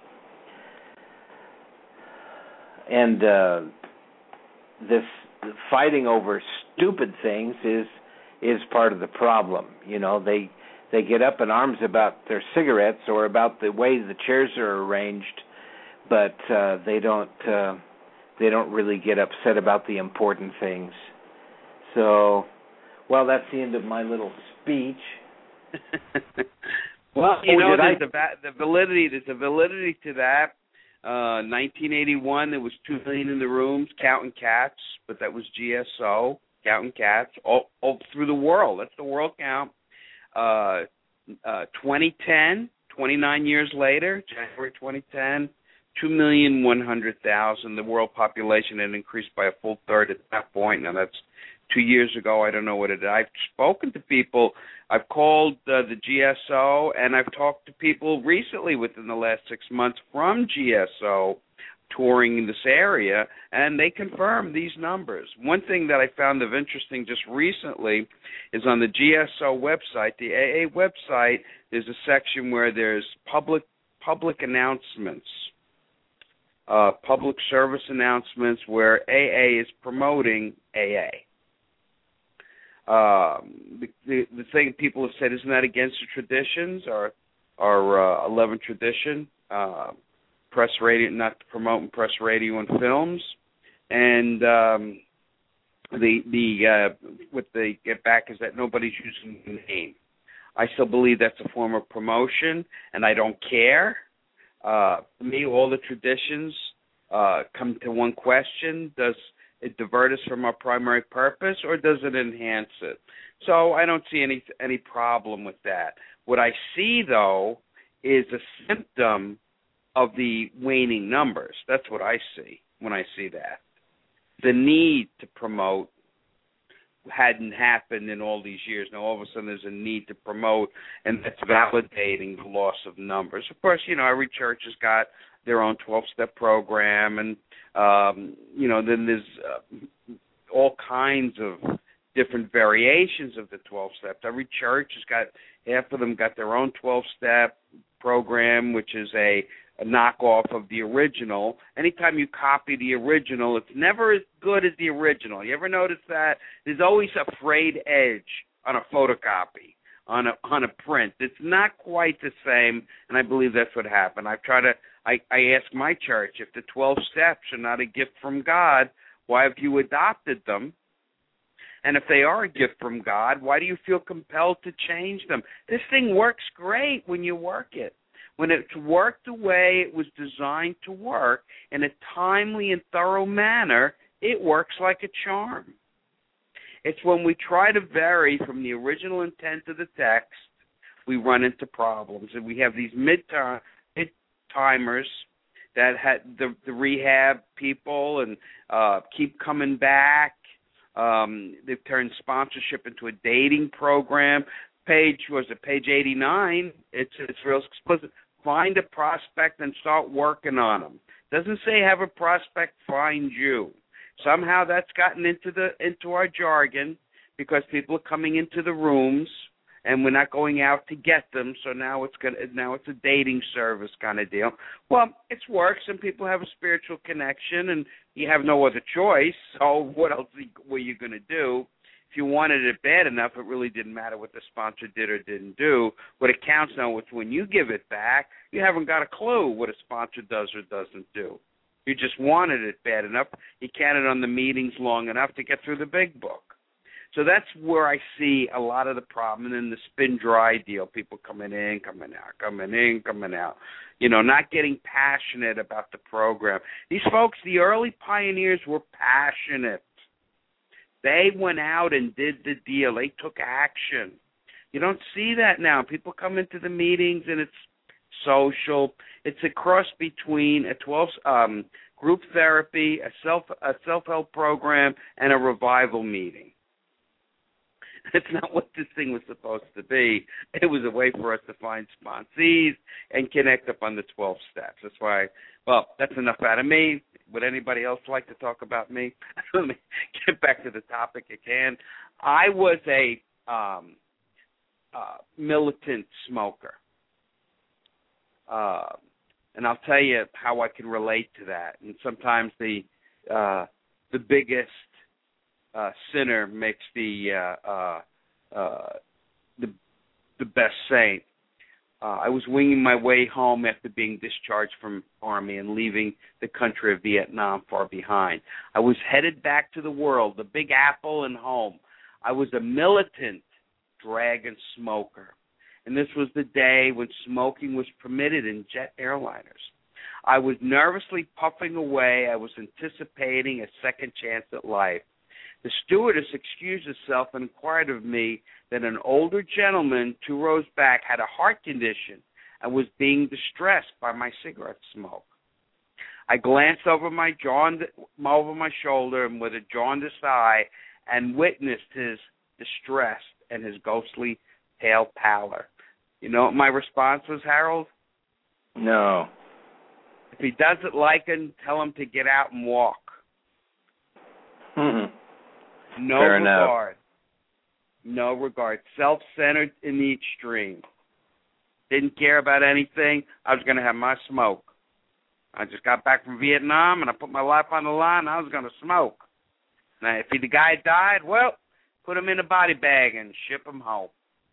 And uh, this fighting over stupid things is is part of the problem. You know, they they get up in arms about their cigarettes or about the way the chairs are arranged, but uh, they don't uh, they don't really get upset about the important things. So, well, that's the end of my little speech. Well, you oh, know, there's I... the, the validity there's a validity to that. Uh, nineteen eighty-one, there was two million in the rooms counting cats, but that was G S O. Counting cats all, all through the world. That's the world count. Uh, uh, twenty ten, twenty-nine years later, January twenty ten, two million one hundred thousand. The world population had increased by a full third at that point. Now, that's two years ago. I don't know what it is. I've spoken to people. I've called uh, the G S O, and I've talked to people recently within the last six months from G S O touring in this area, and they confirm these numbers. One thing that I found of interesting just recently is on the G S O website, the A A website, there's a section where there's public public announcements, uh, public service announcements where A A is promoting A A. Um, the, the, the thing people have said, isn't that against the traditions, our, our uh, eleven tradition? Uh, press radio, not to promote and press radio and films, and um, the the uh, what they get back is that nobody's using the name. I still believe that's a form of promotion, and I don't care. Uh, for me, all the traditions uh, come to one question: does it divert us from our primary purpose, or does it enhance it? So I don't see any any problem with that. What I see, though, is a symptom of the waning numbers. That's what I see when I see that. The need to promote hadn't happened in all these years. Now, all of a sudden, there's a need to promote, and that's validating the loss of numbers. Of course, you know, every church has got their own twelve-step program, and, um, you know, then there's uh, all kinds of different variations of the twelve steps. Every church has got, half of them got their own twelve-step program, which is a, a knockoff of the original. Anytime you copy the original, it's never as good as the original. You ever notice that? There's always a frayed edge on a photocopy, on a on a print. It's not quite the same, and I believe that's what happened. I've tried to, I, I ask my church, if the twelve steps are not a gift from God, why have you adopted them? And if they are a gift from God, why do you feel compelled to change them? This thing works great when you work it. When it's worked the way it was designed to work in a timely and thorough manner, it works like a charm. It's when we try to vary from the original intent of the text, we run into problems. And we have these mid-time, mid-timers that had the, the rehab people and uh, keep coming back. Um, they've turned sponsorship into a dating program. Page, was it page eighty-nine? It's it's real explicit. Find a prospect and start working on them. Doesn't say have a prospect find you. Somehow that's gotten into the into our jargon because people are coming into the rooms and we're not going out to get them. So now it's gonna now it's a dating service kind of deal. Well, it works and people have a spiritual connection and you have no other choice. So what else were you going to do? If you wanted it bad enough, it really didn't matter what the sponsor did or didn't do. What it counts now is when you give it back, you haven't got a clue what a sponsor does or doesn't do. You just wanted it bad enough. You counted on the meetings long enough to get through the big book. So that's where I see a lot of the problem. And then the spin dry deal, people coming in, coming out, coming in, coming out, you know, not getting passionate about the program. These folks, the early pioneers were passionate. They went out and did the deal. They took action. You don't see that now. People come into the meetings and it's social. It's a cross between a twelve um, group therapy, a self a self-help program, and a revival meeting. It's not what this thing was supposed to be. It was a way for us to find sponsees and connect up on the twelve steps. That's why, well, that's enough out of me. Would anybody else like to talk about me? Let me get back to the topic again. I was a um, uh, militant smoker. Uh, and I'll tell you how I can relate to that. And sometimes the uh, the biggest uh, sinner makes the uh, uh, uh, the the best saint. Uh, I was winging my way home after being discharged from Army and leaving the country of Vietnam far behind. I was headed back to the world, the Big Apple and home. I was a militant dragon smoker. And this was the day when smoking was permitted in jet airliners. I was nervously puffing away. I was anticipating a second chance at life. The stewardess excused herself and inquired of me that an older gentleman two rows back had a heart condition and was being distressed by my cigarette smoke. I glanced over my jaund- over my shoulder and with a jaundiced eye and witnessed his distress and his ghostly pale pallor. You know what my response was, Harold? No. If he doesn't like him, tell him to get out and walk. Mm-hmm. No Fair regard. enough. No regard. Self-centered in the extreme. Didn't care about anything. I was going to have my smoke. I just got back from Vietnam, and I put my life on the line. I was going to smoke. Now, if he, the guy died, well, put him in a body bag and ship him home.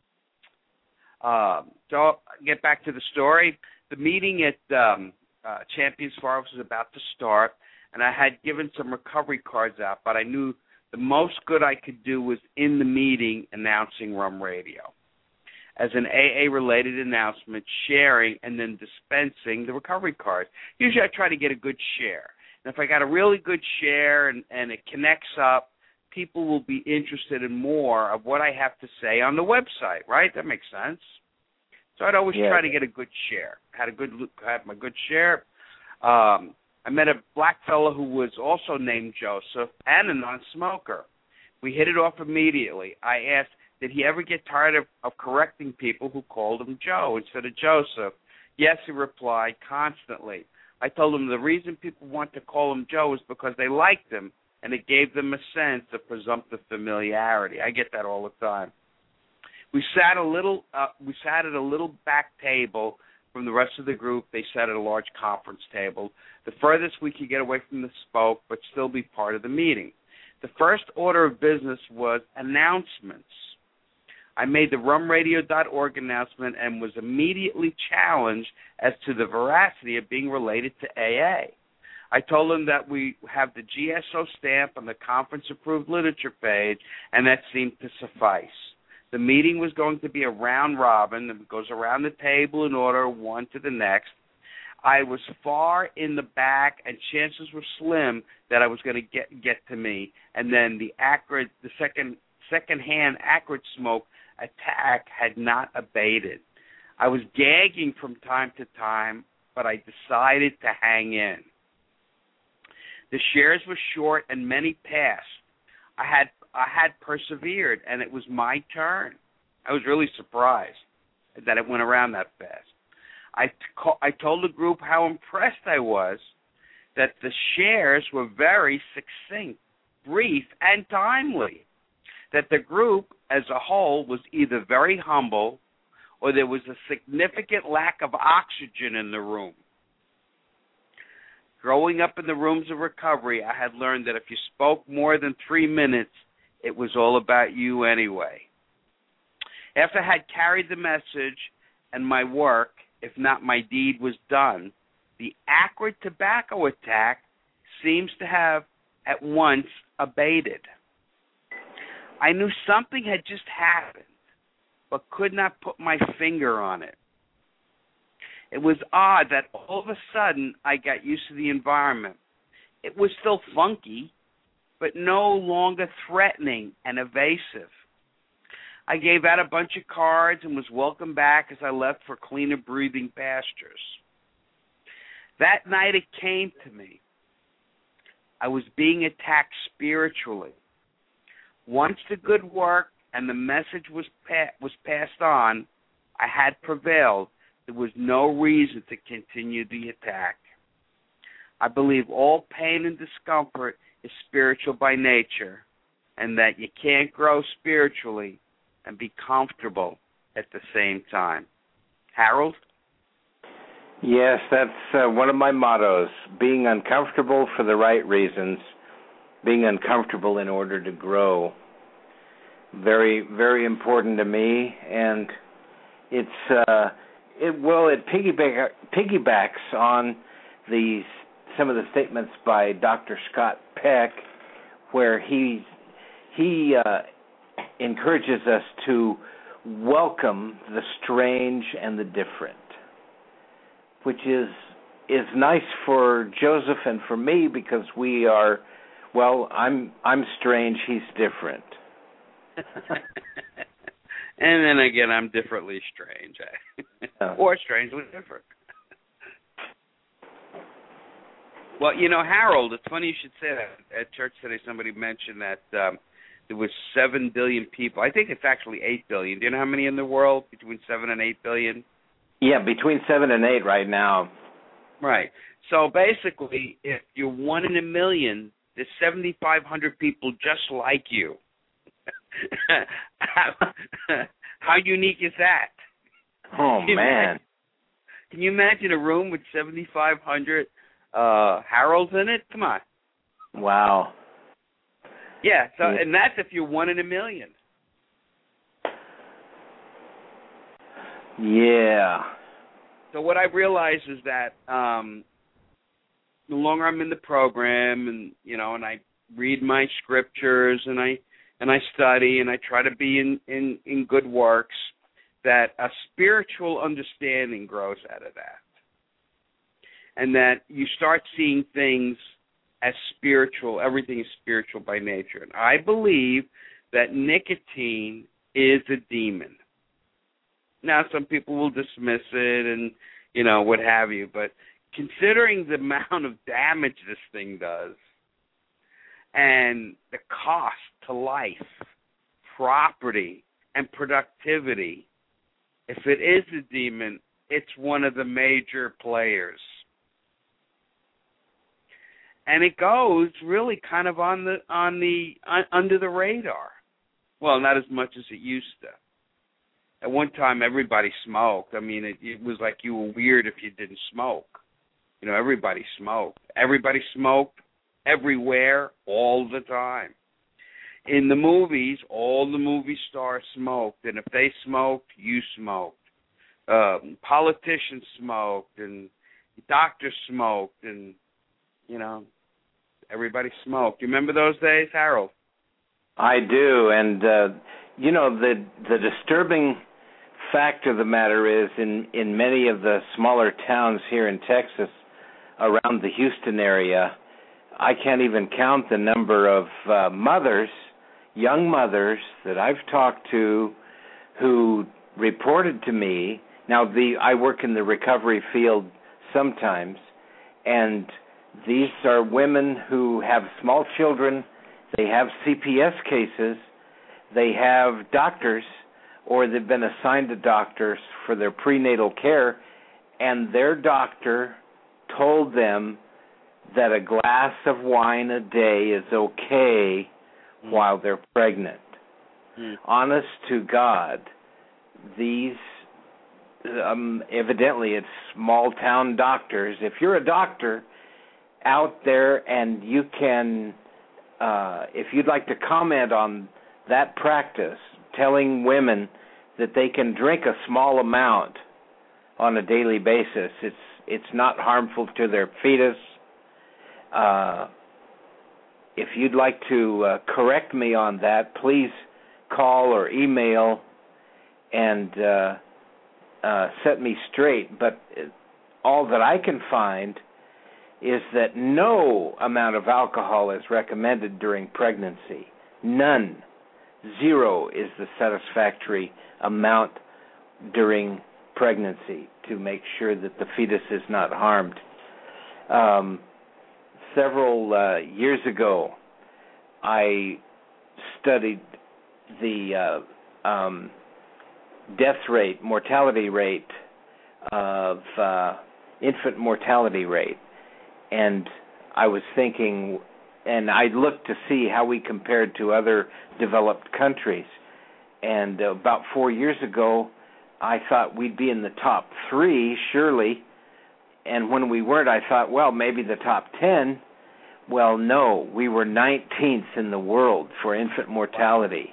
Uh, so get back to the story. The meeting at um, uh, Champions Forest was about to start, and I had given some recovery cards out, but I knew the most good I could do was in the meeting announcing Rum Radio. as an A A-related announcement, sharing, and then dispensing the recovery cards. Usually I try to get a good share. And if I got a really good share and, and it connects up, people will be interested in more of what I have to say on the website, right? That makes sense. So I'd always yeah. try to get a good share. Had a good had my good share. Um, I met a black fellow who was also named Joseph and a non-smoker. We hit it off immediately. I asked, did he ever get tired of, of correcting people who called him Joe instead of Joseph? Yes, he replied, constantly. I told him the reason people want to call him Joe is because they liked him, and it gave them a sense of presumptive familiarity. I get that all the time. We sat a little. Uh, we sat at a little back table from the rest of the group. They sat at a large conference table, the furthest we could get away from the spoke, but still be part of the meeting. The first order of business was announcements. I made the rum radio dot org announcement and was immediately challenged as to the veracity of being related to A A. I told them that we have the G S O stamp on the conference-approved literature page, and that seemed to suffice. The meeting was going to be a round robin that goes around the table in order, one to the next. I was far in the back, and chances were slim that I was going to get get to me. And then the acrid, the second second-hand acrid smoke attack had not abated. I was gagging from time to time, but I decided to hang in. The shares were short, and many passed. I had I had persevered, and it was my turn. I was really surprised that it went around that fast. I, t- I told the group how impressed I was that the shares were very succinct, brief, and timely, that the group as a whole was either very humble or there was a significant lack of oxygen in the room. Growing up in the rooms of recovery, I had learned that if you spoke more than three minutes, it was all about you anyway. After I had carried the message and my work, if not my deed, was done, the acrid tobacco attack seems to have at once abated. I knew something had just happened, but could not put my finger on it. It was odd that all of a sudden I got used to the environment. It was still funky, but no longer threatening and evasive. I gave out a bunch of cards and was welcomed back as I left for cleaner breathing pastures. That night it came to me. I was being attacked spiritually. Once the good work and the message was pa- was passed on, I had prevailed. There was no reason to continue the attack. I believe all pain and discomfort is spiritual by nature, and that you can't grow spiritually and be comfortable at the same time. Harold? Yes, that's uh, one of my mottos, being uncomfortable for the right reasons, being uncomfortable in order to grow. Very, very important to me, and it's, uh, it well, it piggyback, piggybacks on the some of the statements by Doctor Scott Peck, where he he uh, encourages us to welcome the strange and the different, which is is nice for Joseph and for me because we are, well, I'm I'm strange, he's different. And then again, I'm differently strange, or strangely different. Well, you know, Harold, it's funny you should say that. At church today, somebody mentioned that um, there was seven billion people. I think it's actually eight billion. Do you know how many in the world? Between seven and eight billion? Yeah, between seven and eight right now. Right. So basically, if you're one in a million, there's seventy-five hundred people just like you. how, how unique is that? Oh, can man. Imagine, can you imagine a room with seventy-five hundred uh, Harolds in it? Come on. Wow. Yeah, so yeah. and that's if you're one in a million. Yeah. So what I realize is that um, the longer I'm in the program, and you know, and I read my scriptures, and I and I study, and I try to be in, in, in good works, that a spiritual understanding grows out of that. And that you start seeing things as spiritual. Everything is spiritual by nature. And I believe that nicotine is a demon. Now, some people will dismiss it and, you know, what have you. But considering the amount of damage this thing does and the cost to life, property, and productivity, if it is a demon, it's one of the major players. And it goes really kind of on the on the on, under the radar. Well, not as much as it used to. At one time, everybody smoked. I mean, it, it was like you were weird if you didn't smoke. You know, everybody smoked. Everybody smoked everywhere, all the time. In the movies, all the movie stars smoked, and if they smoked, you smoked. Um, politicians smoked, and doctors smoked, and, you know, everybody smoked. You remember those days, Harold? I do, and, uh, you know, the the disturbing fact of the matter is in, in many of the smaller towns here in Texas around the Houston area, I can't even count the number of uh, mothers, young mothers that I've talked to who reported to me. Now, the I work in the recovery field sometimes, and these are women who have small children, they have C P S cases, they have doctors, or they've been assigned to doctors for their prenatal care, and their doctor told them that a glass of wine a day is okay mm. while they're pregnant. Mm. Honest to God, these, um, evidently it's small-town doctors. If you're a doctor out there and you can, uh, if you'd like to comment on that practice, telling women that they can drink a small amount on a daily basis, it's it's not harmful to their fetus. Uh, if you'd like to uh, correct me on that, please call or email and uh, uh, set me straight. But all that I can find is that no amount of alcohol is recommended during pregnancy. None. Zero is the satisfactory amount during pregnancy to make sure that the fetus is not harmed. Um, several uh, years ago, I studied the uh, um, death rate, mortality rate of uh, infant mortality rate, and I was thinking, and I looked to see how we compared to other developed countries, and uh, about four years ago, I thought we'd be in the top three, surely, and when we weren't, I thought, well, maybe the top ten. Well, no, we were nineteenth in the world for infant mortality.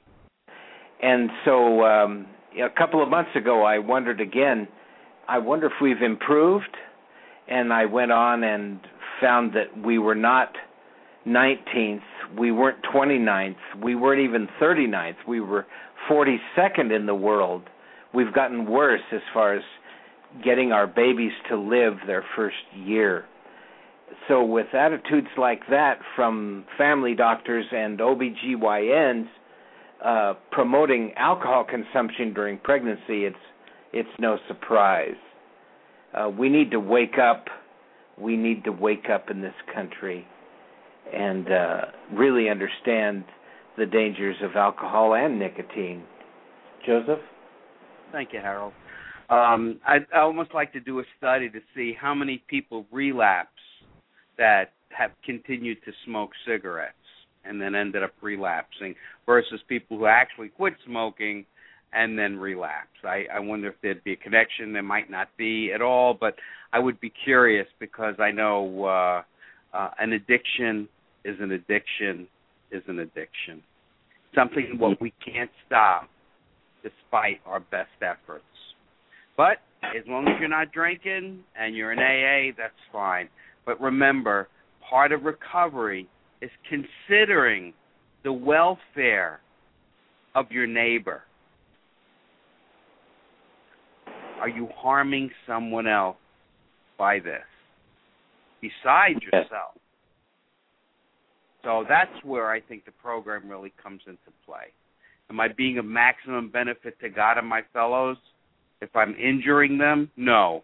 And so um, a couple of months ago, I wondered again, I wonder if we've improved, and I went on and found that we were not nineteenth, we weren't twenty-ninth, we weren't even thirty-ninth, we were forty-second in the world. We've gotten worse as far as getting our babies to live their first year. So with attitudes like that from family doctors and O B G Y Ns uh, promoting alcohol consumption during pregnancy, it's it's no surprise. Uh, we need to wake up. We need to wake up in this country and uh, really understand the dangers of alcohol and nicotine. Joseph? Thank you, Harold. Um, I'd almost like to do a study to see how many people relapse that have continued to smoke cigarettes and then ended up relapsing versus people who actually quit smoking and then relapse. I, I wonder if there'd be a connection. There might not be at all, but I would be curious because I know uh, uh, an addiction is an addiction is an addiction. Something what we can't stop despite our best efforts. But as long as you're not drinking and you're in A A, that's fine. But remember, part of recovery is considering the welfare of your neighbor. are you harming someone else by this besides yourself? So that's where I think the program really comes into play. Am I being of maximum benefit to God and my fellows if I'm injuring them? No.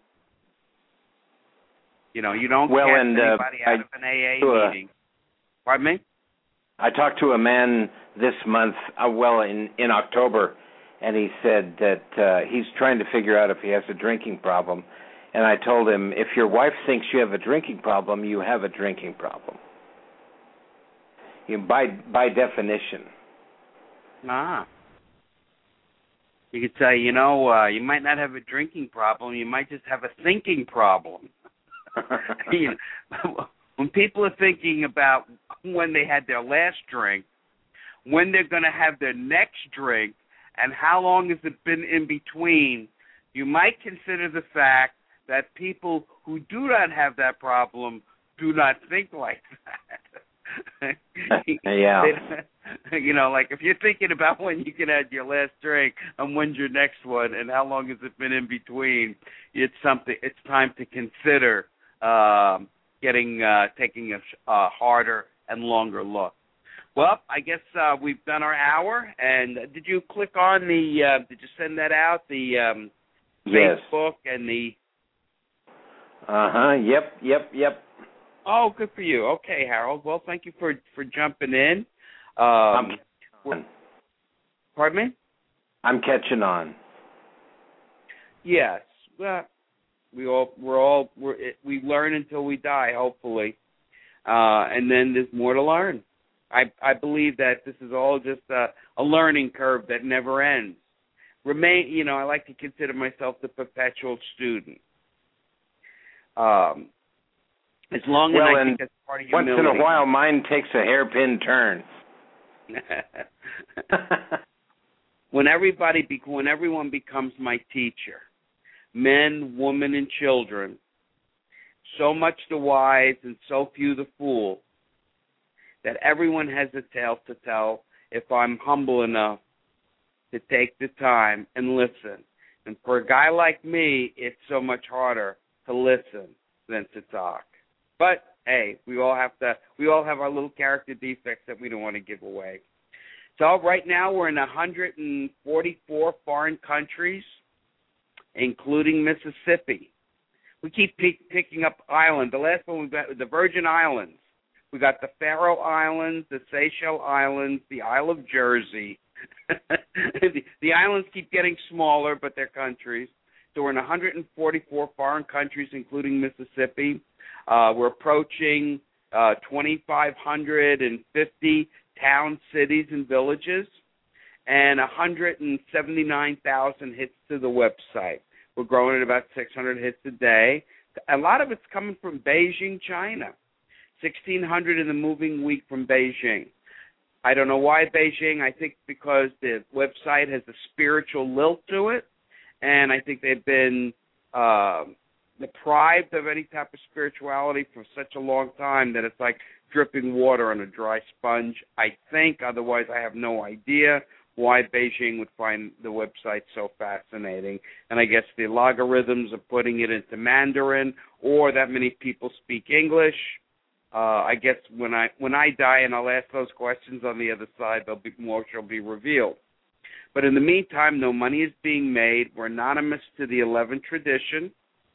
You know, you don't well, cast and, anybody uh, out of an A A uh, meeting. Pardon me? I talked to a man this month, uh, well, in, in October, and he said that uh, he's trying to figure out if he has a drinking problem. And I told him, if your wife thinks you have a drinking problem, you have a drinking problem. You know, by by definition. Ah. You could say, you know, uh, you might not have a drinking problem, you might just have a thinking problem. You know, when people are thinking about when they had their last drink, when they're going to have their next drink, and how long has it been in between, you might consider the fact that people who do not have that problem do not think like that. Yeah. They, you know, like if you're thinking about when you can have your last drink and when's your next one and how long has it been in between, it's something. It's time to consider um, getting uh, taking a, a harder and longer look. Well, I guess uh, we've done our hour. And did you click on the? Uh, did you send that out? The um, yes. Facebook and the. Uh huh. Yep. Yep. Yep. Oh, good for you. Okay, Harold. Well, thank you for, for jumping in. Um, I'm catching on. Pardon me? I'm catching on. Yes. Well, we all we're all we're, we learn until we die, hopefully, uh, and then there's more to learn. I I believe that this is all just a, a learning curve that never ends. Remain, you know, I like to consider myself the perpetual student. Um. As long as well, I think that's part of once humility. in a while, mine takes a hairpin turn. when everybody, be, when everyone becomes my teacher, men, women, and children, so much the wise and so few the fool, that everyone has a tale to tell if I'm humble enough to take the time and listen. And for a guy like me, it's so much harder to listen than to talk. But hey, we all have to. We all have our little character defects that we don't want to give away. So right now we're in one hundred forty-four foreign countries, including Mississippi. We keep pick, picking up islands. The last one we got the Virgin Islands. We got the Faroe Islands, the Seychelles Islands, the Isle of Jersey. the, the islands keep getting smaller, but they're countries. So we're in one hundred forty-four foreign countries, including Mississippi. Uh, we're approaching uh, two thousand five hundred fifty towns, cities, and villages, and one hundred seventy-nine thousand hits to the website. We're growing at about six hundred hits a day. A lot of it's coming from Beijing, China. sixteen hundred in the moving week from Beijing. I don't know why Beijing. I think because the website has a spiritual lilt to it, and I think they've been uh, deprived of any type of spirituality for such a long time that it's like dripping water on a dry sponge, I think. Otherwise, I have no idea why Beijing would find the website so fascinating. And I guess the logarithms of putting it into Mandarin, or that many people speak English. Uh, I guess when I when I die and I'll ask those questions on the other side, there'll be more shall be revealed. But in the meantime, no money is being made. We're anonymous to the eleventh tradition.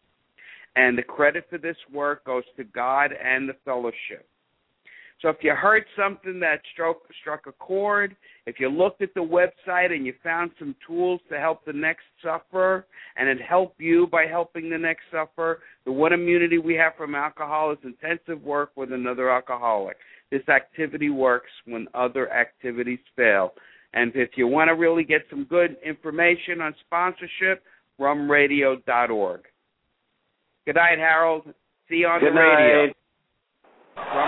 And the credit for this work goes to God and the fellowship. So if you heard something that struck, struck a chord, if you looked at the website and you found some tools to help the next sufferer, and it helped you by helping the next sufferer, the one immunity we have from alcohol is intensive work with another alcoholic. This activity works when other activities fail. And if you want to really get some good information on sponsorship, rum radio dot org. Good night, Harold. See you on Good the radio. Night. Rum